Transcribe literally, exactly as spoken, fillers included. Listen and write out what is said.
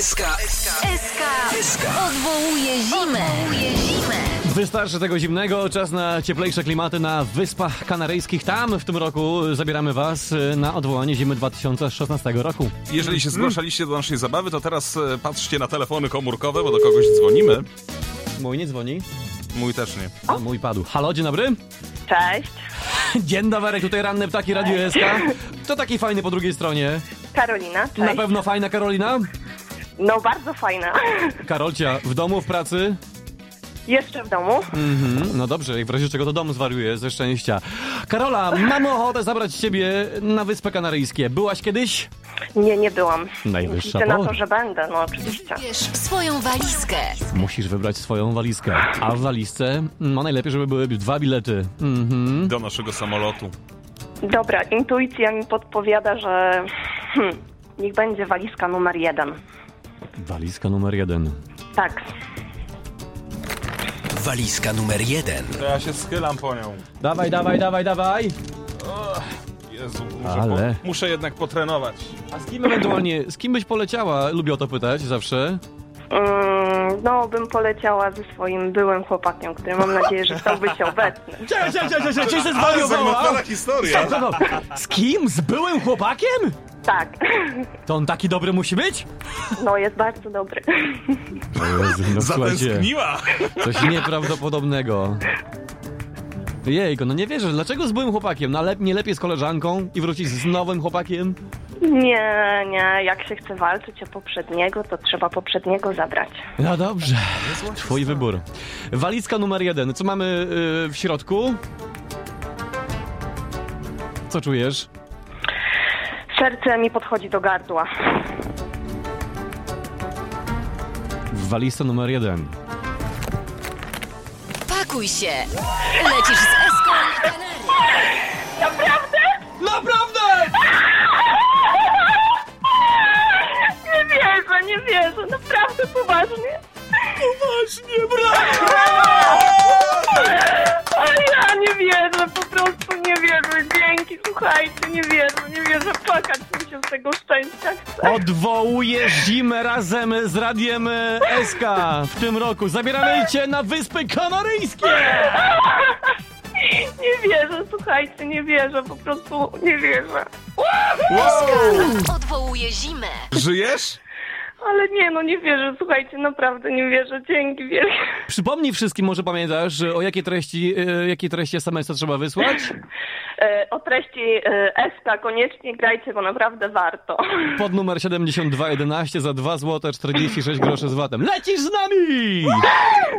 S K. S K odwołuje zimę. Odwołuje zimę. Wystarczy tego zimnego, czas na cieplejsze klimaty na Wyspach Kanaryjskich. Tam w tym roku zabieramy was na odwołanie zimy dwa tysiące szesnastego roku. Jeżeli się zgłaszaliście do naszej zabawy, to teraz patrzcie na telefony komórkowe, bo do kogoś dzwonimy. Mój nie dzwoni. Mój też nie. A mój padł. Halo, dzień dobry. Cześć. Dzień dobry, tutaj ranne ptaki Radio S K. To taki fajny po drugiej stronie. Karolina, cześć. Na pewno fajna Karolina? No, bardzo fajna. Karolcia, w domu, w pracy? Jeszcze w domu. Mhm, no dobrze, jak w razie czego do domu zwariuję, ze szczęścia. Karola, mamy ochotę zabrać ciebie na Wyspy Kanaryjskie. Byłaś kiedyś? Nie, nie byłam. Najwyższa Liczę na pora. to, że będę, no oczywiście. Bierz swoją walizkę. Musisz wybrać swoją walizkę. A w walizce, no najlepiej, żeby były dwa bilety. Mhm. Do naszego samolotu. Dobra, intuicja mi podpowiada, że hmm, niech będzie walizka numer jeden. Walizka numer jeden. Tak. Walizka numer jeden. To ja się schylam po nią. Dawaj, dawaj, dawaj, dawaj. Jezu, muszę, Ale... po, muszę jednak potrenować. A z kim ewentualnie, z kim byś poleciała? Lubię o to pytać zawsze. Mm, no, bym poleciała ze swoim byłym chłopakiem, który mam nadzieję, że stałby się obecny. Cześć, cześć, cześć, cześć, cześć, Ale zagmatwana historia. Z kim? Z byłym chłopakiem? Tak. To on taki dobry musi być? No, jest bardzo dobry. O Jezu, no słuchajcie, Zatęskniła. coś nieprawdopodobnego. Jejko, no nie wierzę, dlaczego z byłym chłopakiem? No ale nie lepiej z koleżanką i wrócić z nowym chłopakiem? Nie, nie, jak się chce walczyć o poprzedniego, to trzeba poprzedniego zabrać. No dobrze, twój wybór. Walizka numer jeden, co mamy yy, w środku? Co czujesz? Serce mi podchodzi do gardła. W walizce numer jeden. Pakuj się. Lecisz z S K na Kanary. Naprawdę? Naprawdę! Nie wierzę, nie wierzę, naprawdę poważnie. Poważnie, brawo! Ale ja nie wierzę, po prostu nie wierzę. Dzięki, słuchajcie, nie wierzę, nie wierzę. Płakać mi się z tego szczęścia chce. Odwołuję zimę razem z Radiem S K w tym roku. Zabieramy cię na Wyspy Kanaryjskie! Nie wierzę, słuchajcie, nie wierzę, po prostu nie wierzę. Wow. Odwołuje zimę. Żyjesz? Ale nie, no nie wierzę, słuchajcie, naprawdę nie wierzę. Dzięki wielkie. Przypomnij wszystkim, może pamiętasz, o jakiej treści, e, jakiej treści es em es a trzeba wysłać? E, o treści e, S K koniecznie grajcie, bo naprawdę warto. Pod numer siedemdziesiąt dwa jedenaście za dwa złote czterdzieści sześć groszy z vatem. Lecisz z nami!